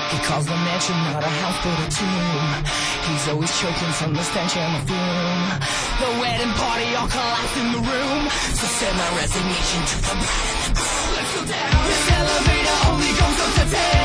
He calls the mansion not a house but a tomb. He's always choking from the stench and the fume. The wedding party all collapsed in the room. So send my resignation to the bride and the groom. Let's go down. This elevator only goes up to 10.